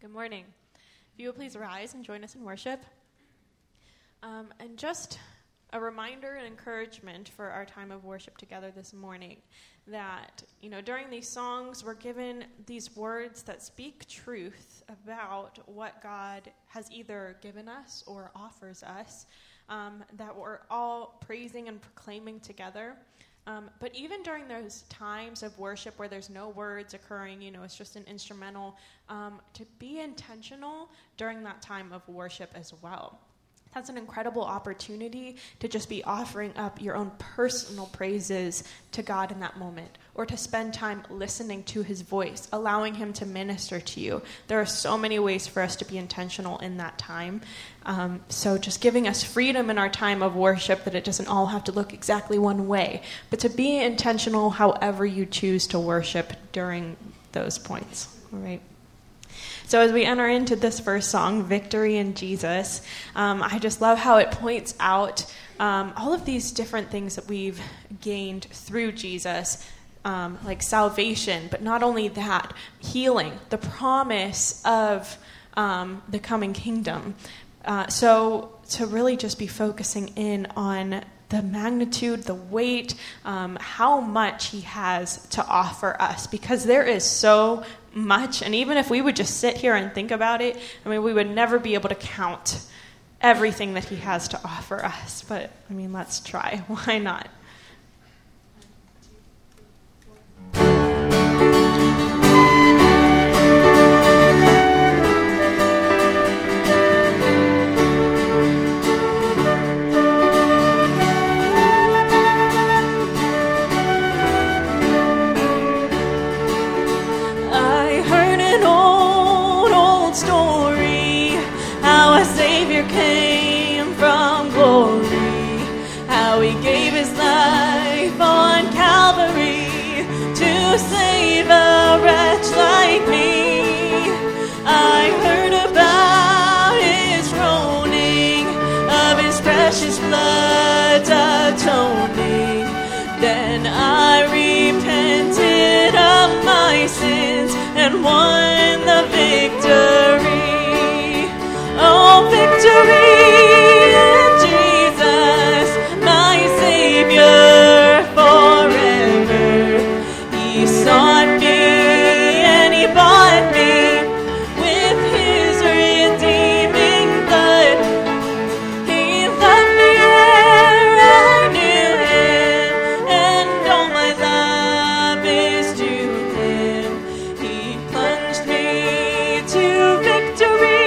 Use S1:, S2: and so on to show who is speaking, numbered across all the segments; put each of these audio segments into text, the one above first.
S1: Good morning. If you will please rise and join us in worship. And just a reminder and encouragement for our time of worship together this morning that, during these songs, we're given these words that speak truth about what God has either given us or offers us, that we're all praising and proclaiming together. But even during those times of worship where there's no words occurring, it's just an instrumental, to be intentional during that time of worship as well. That's an incredible opportunity to just be offering up your own personal praises to God in that moment, or to spend time listening to his voice, allowing him to minister to you. There are so many ways for us to be intentional in that time. So just giving us freedom in our time of worship, that it doesn't all have to look exactly one way, but to be intentional however you choose to worship during those points. All right. So as we enter into this first song, Victory in Jesus, I just love how it points out all of these different things that we've gained through Jesus, like salvation, but not only that, healing, the promise of the coming kingdom. So to really just be focusing in on the magnitude, the weight, how much he has to offer us, because there is so much. And even if we would just sit here and think about it, we would never be able to count everything that he has to offer us. But, let's try. Why not?
S2: Came from glory, how he gave his life on Calvary to save a wretch like me. I heard about his groaning, of his precious blood's atoning. Then I repented of my sins and won the victory. Oh, victory in Jesus, my Savior forever. He sought me and he bought me with his redeeming blood. He loved me ere I knew him, and all my love is to him. He plunged me to victory.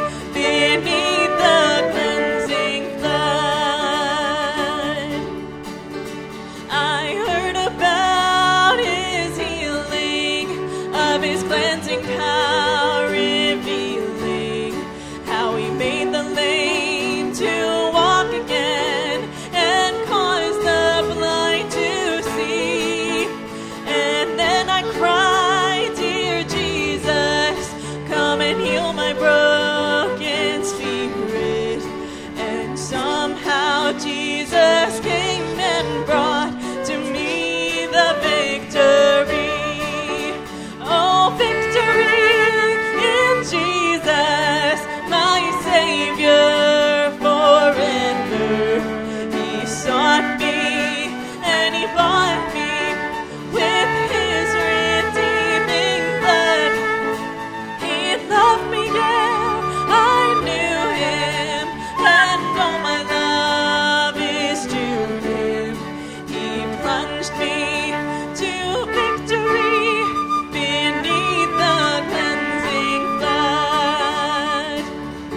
S2: Jesus came and brought to me the victory. Oh, victory in Jesus, my Savior forever. He sought me and he bought me with his redeeming blood. He loved me, yeah, I knew him, and all my love is to him. He plunged me to victory beneath the cleansing flood.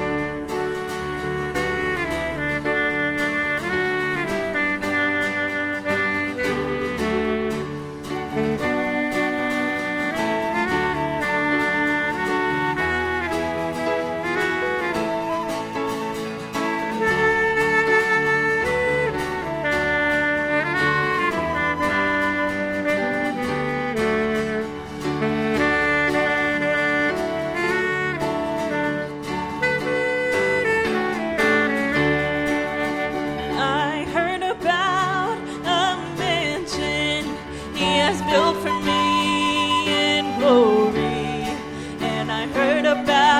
S2: I heard about a mansion he has built for me in glory, and I heard about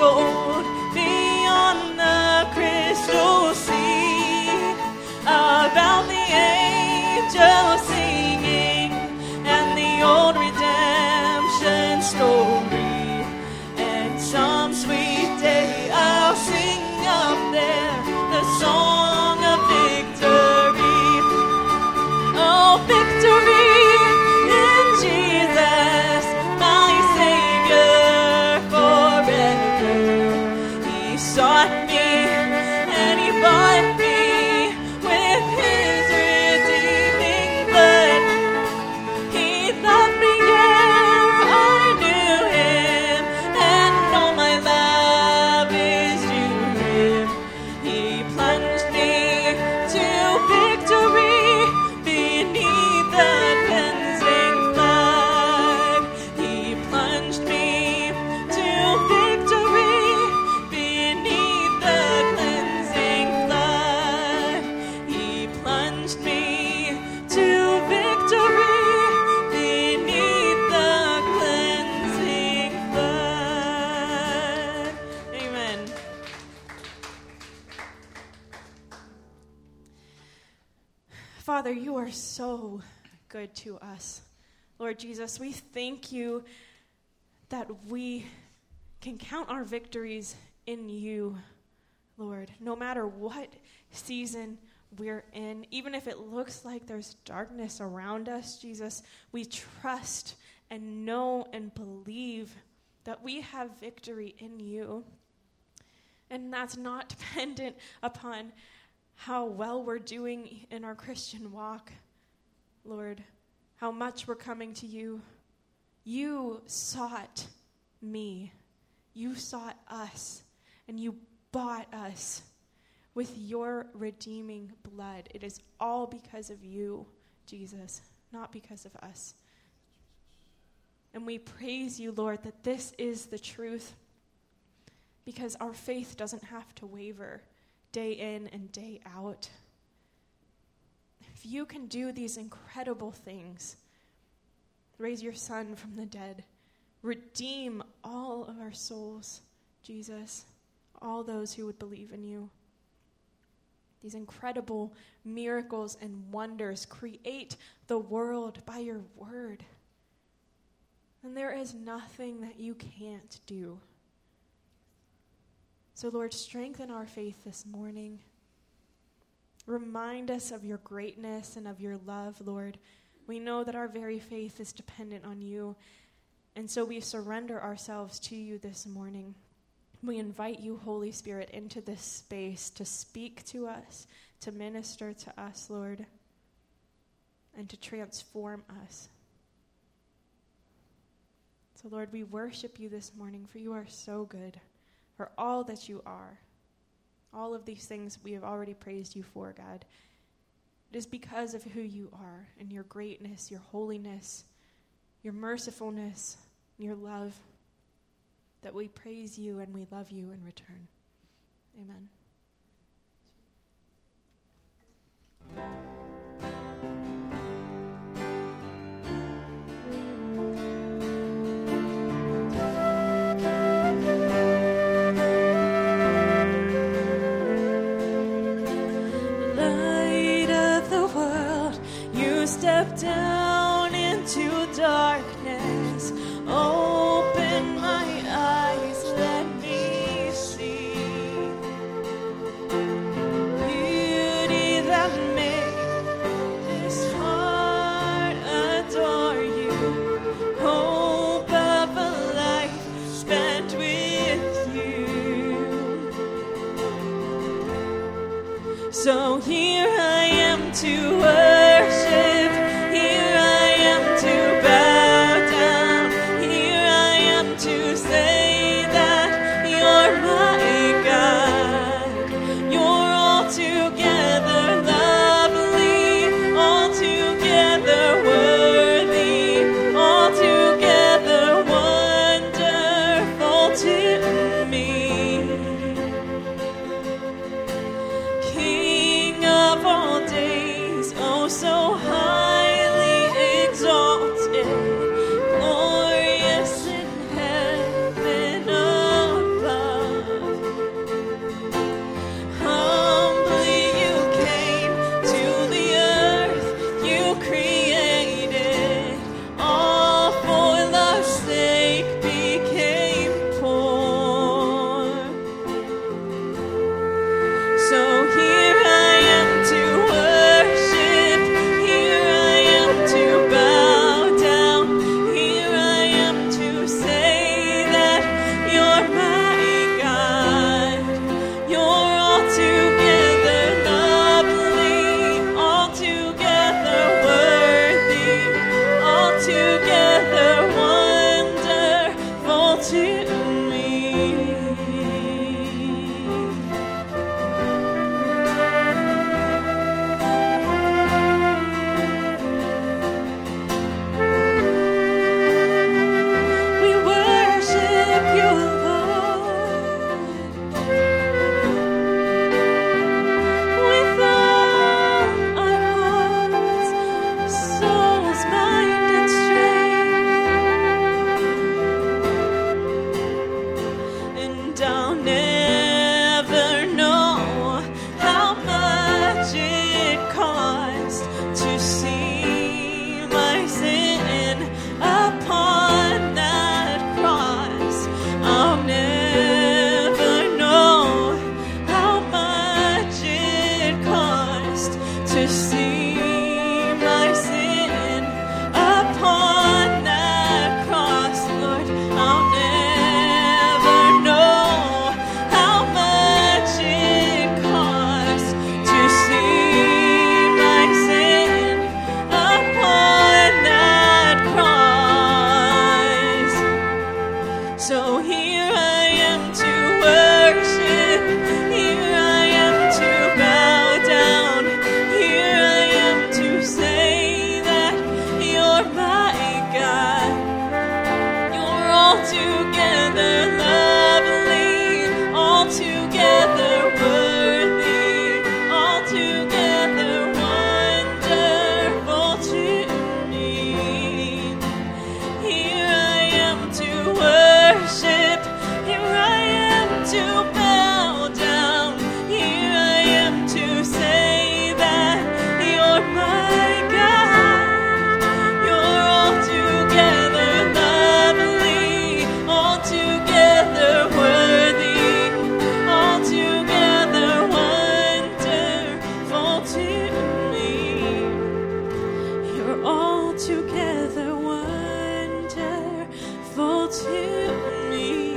S2: told beyond the crystal sea about the angels singing and the old redemption story. And some sweet day I'll sing up there the song of victory. Oh, victory in Jesus, my Savior forever. He sought me and he bought me with his redeeming blood. He loved me ere I knew him, and all my love is to him. He plunged me to victory beneath the cleansing flood. He plunged me to victory beneath the cleansing flood. He plunged me to victory beneath the cleansing flood. Amen.
S1: Father, you are so good to us. Lord Jesus, we thank you that we can count our victories in you, Lord, no matter what season we're in, even if it looks like there's darkness around us, Jesus, we trust and know and believe that we have victory in you. And that's not dependent upon how well we're doing in our Christian walk, Lord, how much we're coming to you. You sought me. You sought us, and you bought us with your redeeming blood. It is all because of you, Jesus, not because of us. And we praise you, Lord, that this is the truth, because our faith doesn't have to waver day in and day out. If you can do these incredible things, raise your Son from the dead, redeem all of our souls, Jesus, all those who would believe in you. These incredible miracles and wonders create the world by your word. And there is nothing that you can't do. So, Lord, strengthen our faith this morning. Remind us of your greatness and of your love, Lord. We know that our very faith is dependent on you, and so we surrender ourselves to you this morning. We invite you, Holy Spirit, into this space to speak to us, to minister to us, Lord, and to transform us. So, Lord, we worship you this morning, for you are so good. For all that you are, all of these things we have already praised you for, God. It is because of who you are and your greatness, your holiness, your mercifulness, your love, that we praise you and we love you in return. Amen.
S2: Step down into darkness, open my eyes, let me see beauty that made this heart adore you, hope of a life spent with you. So here I am to worship. King of all days, So here I am to worship, here I am to bow down, here I am to say that you're my God. You're altogether lovely, altogether worthy, altogether wonderful to me. Here I am to worship, here I am to bow down, here I am to say that you're my God. You're altogether lovely, altogether worthy, altogether wonderful to me. You're altogether wonderful to me.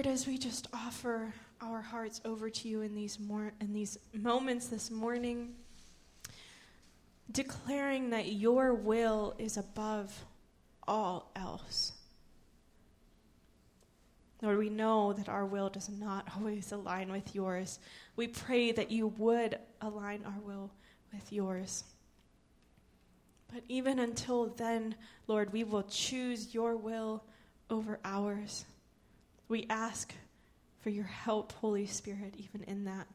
S1: Lord, as we just offer our hearts over to you in these moments this morning, declaring that your will is above all else. Lord, we know that our will does not always align with yours. We pray that you would align our will with yours. But even until then, Lord, we will choose your will over ours. We ask for your help, Holy Spirit, even in that.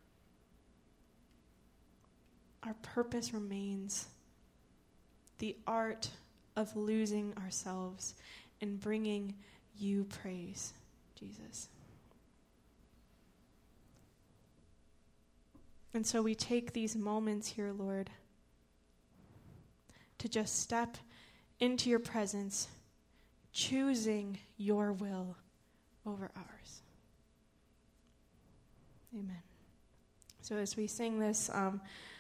S1: Our purpose remains the art of losing ourselves and bringing you praise, Jesus. And so we take these moments here, Lord, to just step into your presence, choosing your will over ours. Amen. So as we sing this